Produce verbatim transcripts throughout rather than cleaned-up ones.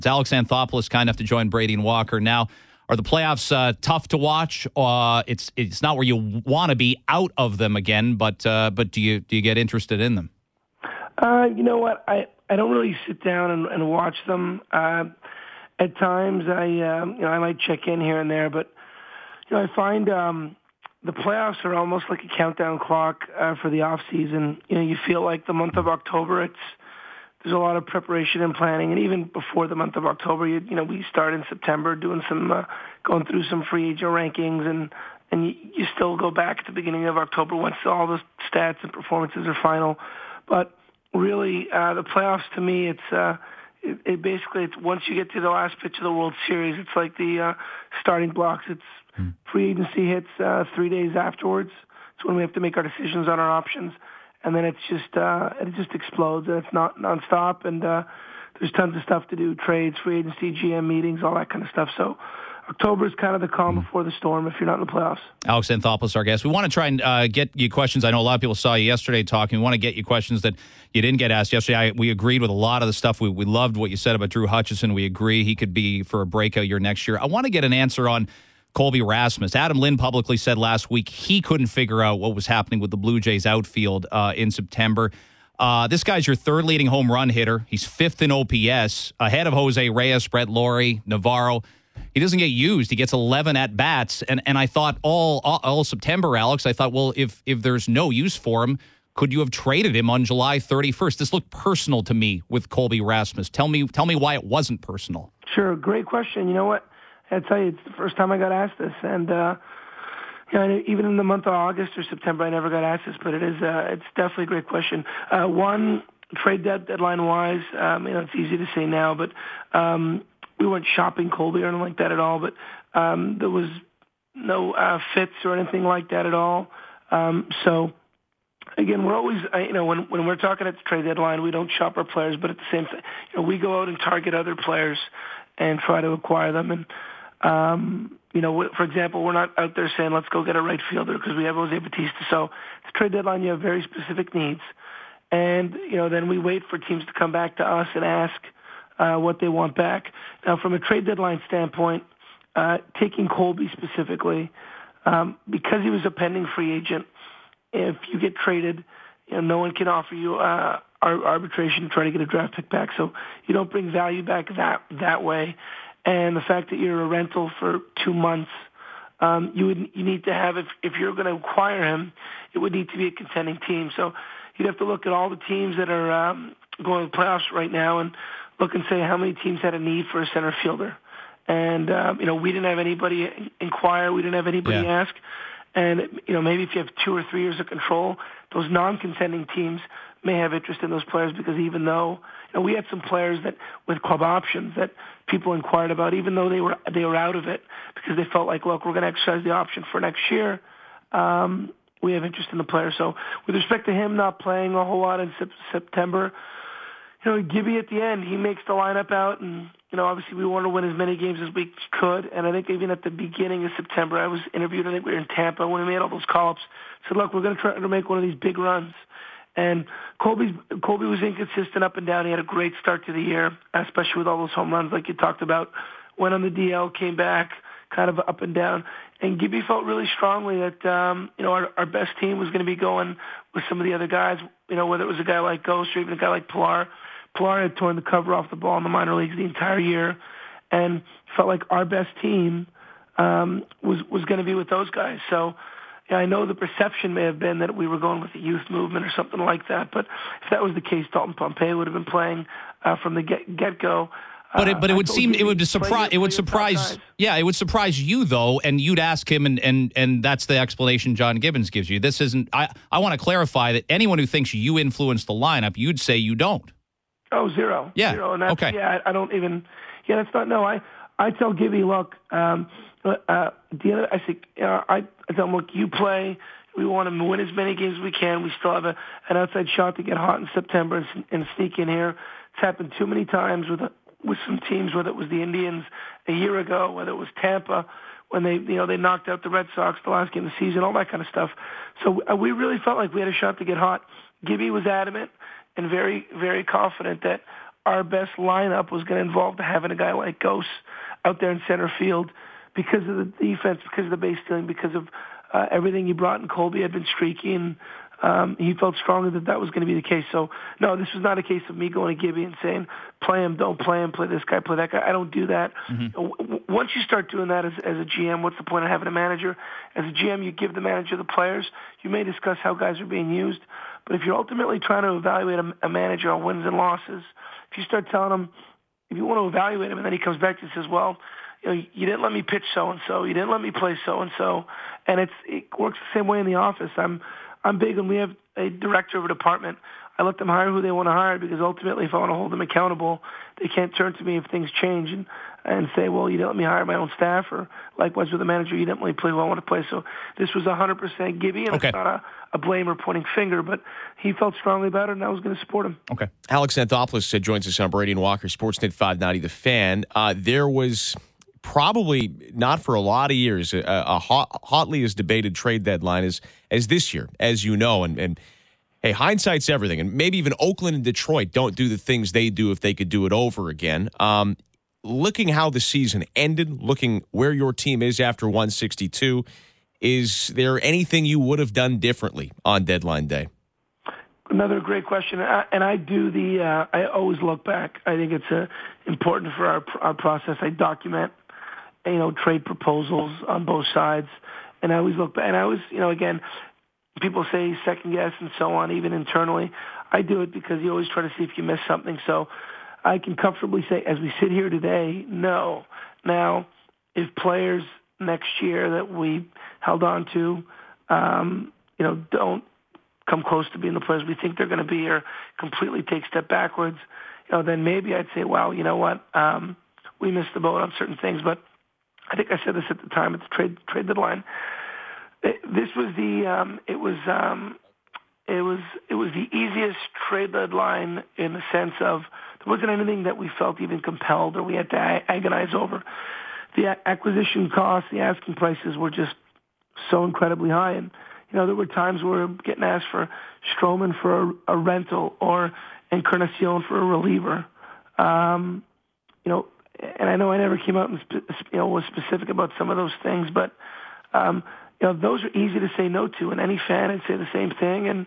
It's Alex Anthopoulos, kind enough to join Brady and Walker. Now, are the playoffs uh, tough to watch? Uh, it's it's not where you want to be out of them again, but uh, but do you do you get interested in them? Uh, you know what? I, I don't really sit down and, and watch them. Uh, at times, I um, you know I might check in here and there, but you know I find um, the playoffs are almost like a countdown clock uh, for the off season. You know, you feel like the month of October, it's there's a lot of preparation and planning, and even before the month of October, you, you know, we start in September doing some, uh, going through some free agent rankings, and and you, you still go back at the beginning of October once all the stats and performances are final. But really, uh, the playoffs to me, it's uh, it, it basically it's once you get to the last pitch of the World Series, it's like the uh, starting blocks. It's hmm. free agency hits uh, three days afterwards. It's when we have to make our decisions on our options. And then it's just uh, it just explodes, and it's not nonstop. And uh, there's tons of stuff to do: trades, free agency, G M meetings, all that kind of stuff. So October is kind of the calm mm. before the storm if you're not in the playoffs. Alex Anthopoulos, our guest. We want to try and uh, get you questions. I know a lot of people saw you yesterday talking. We want to get you questions that you didn't get asked yesterday. I, we agreed with a lot of the stuff. We, we loved what you said about Drew Hutchison. We agree he could be for a breakout year next year. I want to get an answer on Colby Rasmus. Adam Lind publicly said last week he couldn't figure out what was happening with the Blue Jays outfield uh, in September. Uh, this guy's your third leading home run hitter. He's fifth in O P S, ahead of Jose Reyes, Brett Laurie, Navarro. He doesn't get used. He gets eleven at-bats. And and I thought all, all all September, Alex, I thought, well, if if there's no use for him, could you have traded him on July thirty-first? This looked personal to me with Colby Rasmus. Tell me, tell me why it wasn't personal. Sure, great question. You know what? I tell you, it's the first time I got asked this, and uh, you know, even in the month of August or September, I never got asked this. But it is, uh, it's definitely a great question. Uh, one, trade dead, deadline wise, um, you know, it's easy to say now, but um, we weren't shopping Colby or anything like that at all. But um, there was no uh, fits or anything like that at all. Um, so. Again, we're always, you know, when when we're talking at the trade deadline, we don't shop our players, but at the same time, you know, we go out and target other players and try to acquire them. And, um, you know, for example, we're not out there saying, let's go get a right fielder because we have Jose Bautista. So at the trade deadline, you have very specific needs. And, you know, then we wait for teams to come back to us and ask uh, what they want back. Now, from a trade deadline standpoint, uh, taking Colby specifically, um, because he was a pending free agent, if you get traded, you know, no one can offer you uh, arbitration to try to get a draft pick back. So you don't bring value back that that way. And the fact that you're a rental for two months, um, you would you need to have if if you're going to acquire him, it would need to be a contending team. So you'd have to look at all the teams that are um, going to the playoffs right now and look and say how many teams had a need for a center fielder. And um, you know, we didn't have anybody inquire, we didn't have anybody yeah. ask. And, you know, maybe if you have two or three years of control, those non-contending teams may have interest in those players because even though, you know, we had some players that with club options that people inquired about, even though they were they were out of it because they felt like, look, we're going to exercise the option for next year. Um, we have interest in the player. So with respect to him not playing a whole lot in September, you know, Gibby at the end, he makes the lineup out, and, you know, obviously we want to win as many games as we could. And I think even at the beginning of September, I was interviewed, I think we were in Tampa when we made all those call-ups. Said, look, we're going to try to make one of these big runs. And Colby's, Colby was inconsistent up and down. He had a great start to the year, especially with all those home runs like you talked about. Went on the D L, came back, kind of up and down. And Gibby felt really strongly that, um, you know, our, our best team was going to be going with some of the other guys, you know, whether it was a guy like Ghost or even a guy like Pilar. Pilar had torn the cover off the ball in the minor leagues the entire year, and felt like our best team um, was was going to be with those guys. So yeah, I know the perception may have been that we were going with the youth movement or something like that, but if that was the case, Dalton Pompey would have been playing uh, from the get get go. But it, but it would seem it would be surprise it would surprise yeah it would surprise you though, and you'd ask him, and and and that's the explanation John Gibbons gives you. This isn't. I I want to clarify that anyone who thinks you influenced the lineup, you'd say you don't. Oh, zero. Yeah. Zero. And that's, okay. Yeah, I, I don't even. Yeah, that's not. No, I I tell Gibby, look, um, uh, at the end of, I think uh, I, I tell him, look, you play. We want to win as many games as we can. We still have a, an outside shot to get hot in September and, and sneak in here. It's happened too many times with a, with some teams, whether it was the Indians a year ago, whether it was Tampa when they, you know, they knocked out the Red Sox the last game of the season, all that kind of stuff. So uh, we really felt like we had a shot to get hot. Gibby was adamant and very, very confident that our best lineup was going to involve having a guy like Ghost out there in center field because of the defense, because of the base stealing, because of uh, everything he brought in. Colby had been streaking. Um, he felt strongly that that was going to be the case. So, no, this was not a case of me going to Gibby and saying, play him, don't play him, play this guy, play that guy. I don't do that. Mm-hmm. W- once you start doing that as, as a G M, what's the point of having a manager? As a G M, you give the manager the players. You may discuss how guys are being used. But if you're ultimately trying to evaluate a, a manager on wins and losses, if you start telling him, if you want to evaluate him and then he comes back and says, well, you know, you didn't let me pitch so-and-so, you didn't let me play so-and-so, and it's, it works the same way in the office. I'm I'm big, and we have a director of a department. I let them hire who they want to hire because ultimately, if I want to hold them accountable, they can't turn to me if things change and, and say, well, you didn't let me hire my own staff, or likewise with the manager, you didn't let me play who I want to play. So this was one hundred percent Gibby, and okay. It's not a, a blame or pointing finger, but he felt strongly about it, and I was going to support him. Okay. Alex Anthopoulos uh, joins us on Brady and Walker, Sportsnet five ninety, The Fan. Uh, there was probably not for a lot of years a, a hot, hotly as debated trade deadline as as this year, as you know, and and hey, hindsight's everything, and maybe even Oakland and Detroit don't do the things they do if they could do it over again. Um, looking how the season ended, looking where your team is after one sixty-two, is there anything you would have done differently on deadline day? Another great question, and I do the. Uh, I always look back. I think it's uh, important for our our process. I document, you know, trade proposals on both sides, and I always look back. And I always, you know, again, people say second guess and so on, even internally. I do it because you always try to see if you miss something. So I can comfortably say, as we sit here today, no. Now, if players next year that we held on to, um, you know, don't come close to being the players we think they're going to be, or completely take a step backwards, you know, then maybe I'd say, well, you know what, um, we missed the boat on certain things. But I think I said this at the time at the trade trade deadline. It, this was the um, it was um, it was it was the easiest trade deadline in the sense of there wasn't anything that we felt even compelled or we had to agonize over. The acquisition costs, the asking prices were just so incredibly high, and you know there were times where we were getting asked for Stroman for a, a rental or Encarnacion for a reliever. Um, you know. And I know I never came out and you know was specific about some of those things, but um, you know those are easy to say no to, and any fan would say the same thing, and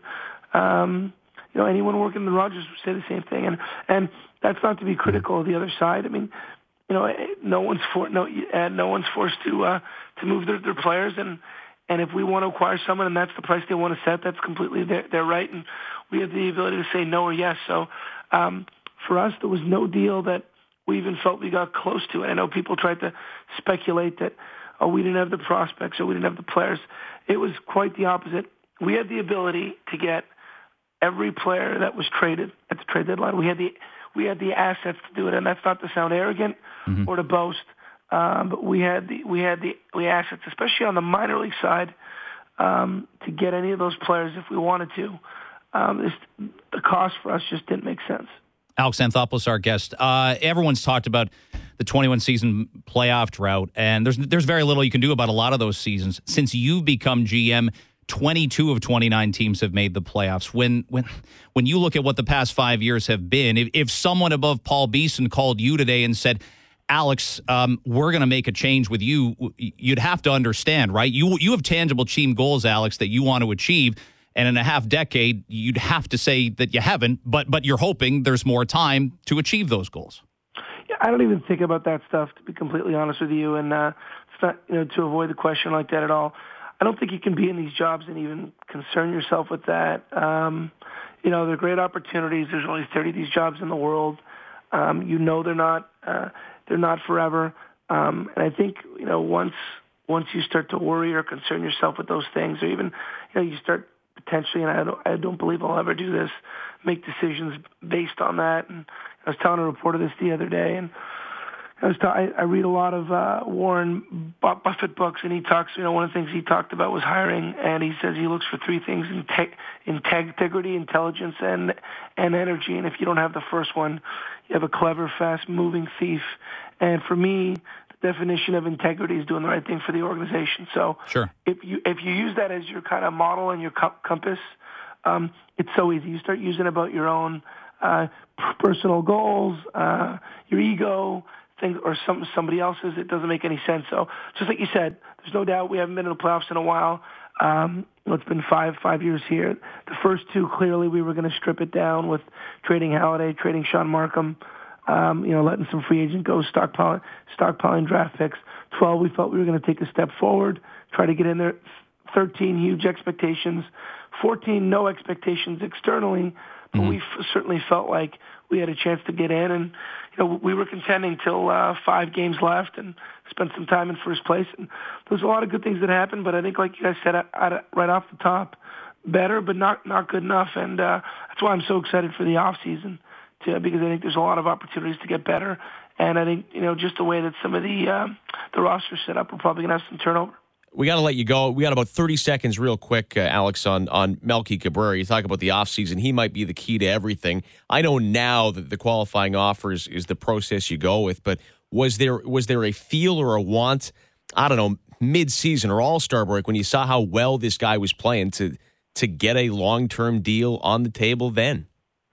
um, you know anyone working in the Rogers would say the same thing, and and that's not to be critical of the other side. I mean, you know, no one's for no uh, no one's forced to uh, to move their, their players, and and if we want to acquire someone and that's the price they want to set, that's completely their, their right, and we have the ability to say no or yes. So um, for us, there was no deal that we even felt we got close to it. I know people tried to speculate that, oh, we didn't have the prospects or we didn't have the players. It was quite the opposite. We had the ability to get every player that was traded at the trade deadline. We had the we had the assets to do it, and that's not to sound arrogant mm-hmm. or to boast, um, but we had the we had the we assets, especially on the minor league side, um, to get any of those players if we wanted to. Um, this, the cost for us just didn't make sense. Alex Anthopoulos, our guest. Uh, everyone's talked about the twenty-one season playoff drought, and there's there's very little you can do about a lot of those seasons. Since you've become G M, twenty-two of twenty-nine teams have made the playoffs. When when when you look at what the past five years have been, if, if someone above Paul Beeson called you today and said, Alex, um, we're going to make a change with you, you'd have to understand, right? You you have tangible team goals, Alex, that you want to achieve. And in a half decade, you'd have to say that you haven't, but but you're hoping there's more time to achieve those goals. Yeah, I don't even think about that stuff, to be completely honest with you, and uh, it's not, you know, to avoid the question like that at all. I don't think you can be in these jobs and even concern yourself with that. Um, you know, they're great opportunities. There's only thirty of these jobs in the world. Um, you know, they're not uh, they're not forever. Um, and I think you know once once you start to worry or concern yourself with those things, or even you know you start potentially, and I don't, I don't believe I'll ever do this, make decisions based on that. And I was telling a reporter this the other day, and I was ta- I, I read a lot of uh, Warren Buffett books, and he talks, you know, one of the things he talked about was hiring, and he says he looks for three things: integ- integrity, intelligence, and and energy. And if you don't have the first one, you have a clever, fast-moving thief. And for me, definition of integrity is doing the right thing for the organization. So sure. if you if you use that as your kind of model and your compass, um, it's so easy. You start using about your own uh, personal goals, uh, your ego, things, or some somebody else's. It doesn't make any sense. So, just like you said, there's no doubt we haven't been in the playoffs in a while. Um, you know, it's been five five years here. The first two, clearly, we were going to strip it down with trading Halliday, trading Sean Markham, um, you know, letting some free agent go, stockpiling, stockpiling draft picks. twelve, we felt we were going to take a step forward, try to get in there. thirteen, huge expectations. fourteen, no expectations externally, but mm-hmm. we f- certainly felt like we had a chance to get in, and you know we were contending till uh, five games left and spent some time in first place. And there's a lot of good things that happened, but I think, like you guys said at, at, right off the top, better but not not good enough, and uh, that's why I'm so excited for the off season, to, because I think there's a lot of opportunities to get better, and I think you know just the way that some of the uh, the roster set up, we're probably going to have some turnover. We got to let you go. We got about thirty seconds real quick, uh, Alex, on, on Melky Cabrera. You talk about the offseason. He might be the key to everything. I know now that the qualifying offers is the process you go with, but was there was there a feel or a want, I don't know, mid-season or all-star break when you saw how well this guy was playing to to get a long-term deal on the table then?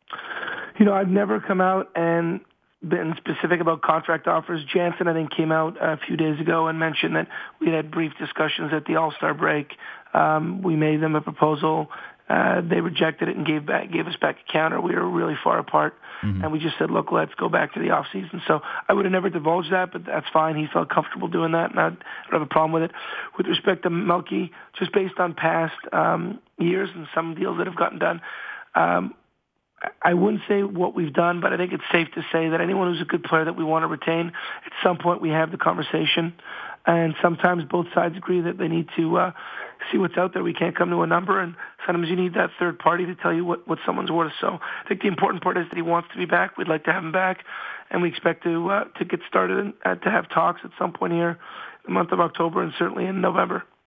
You know, I've never come out and been specific about contract offers. Jansen, I think, came out a few days ago and mentioned that we had brief discussions at the All-Star break. Um, we made them a proposal. Uh, they rejected it and gave back, gave us back a counter. We were really far apart, mm-hmm. and we just said, look, let's go back to the off season. So I would have never divulged that, but that's fine. He felt comfortable doing that, and I don't have a problem with it. With respect to Melky, just based on past um, years and some deals that have gotten done, um, I wouldn't say what we've done, but I think it's safe to say that anyone who's a good player that we want to retain, at some point we have the conversation. And sometimes both sides agree that they need to uh, see what's out there. We can't come to a number, and sometimes you need that third party to tell you what, what someone's worth. So I think the important part is that he wants to be back. We'd like to have him back, and we expect to uh, to get started and uh, to have talks at some point here in the month of October and certainly in November.